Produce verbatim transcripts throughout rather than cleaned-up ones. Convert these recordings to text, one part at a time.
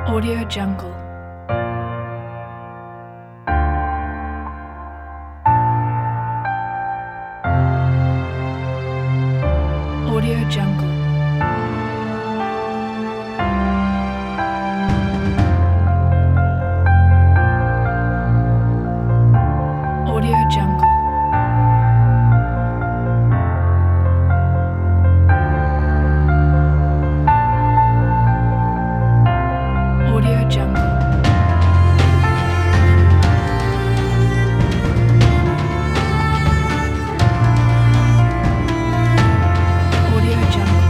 Audio Jungle. Audio Jungle. Audio Jungle. Audio Jungle. Audio Jungle.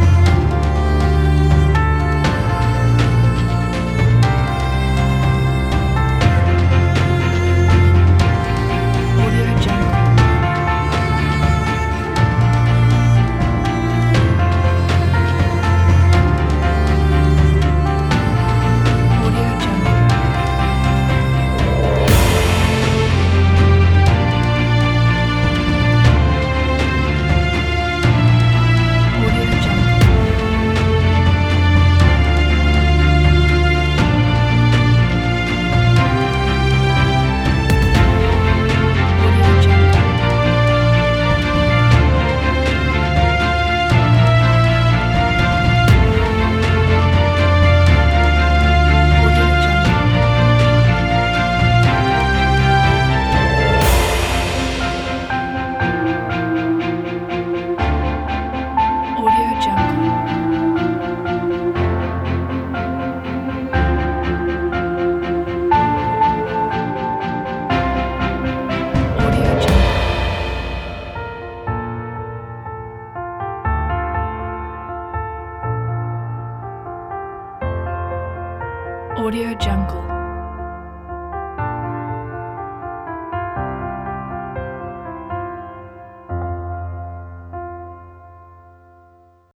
Audio Jungle. Audio Jungle. Audio Jungle. Audio Jungle. Audio Jungle. Audio Jungle. Audio Jungle. Audio Jungle.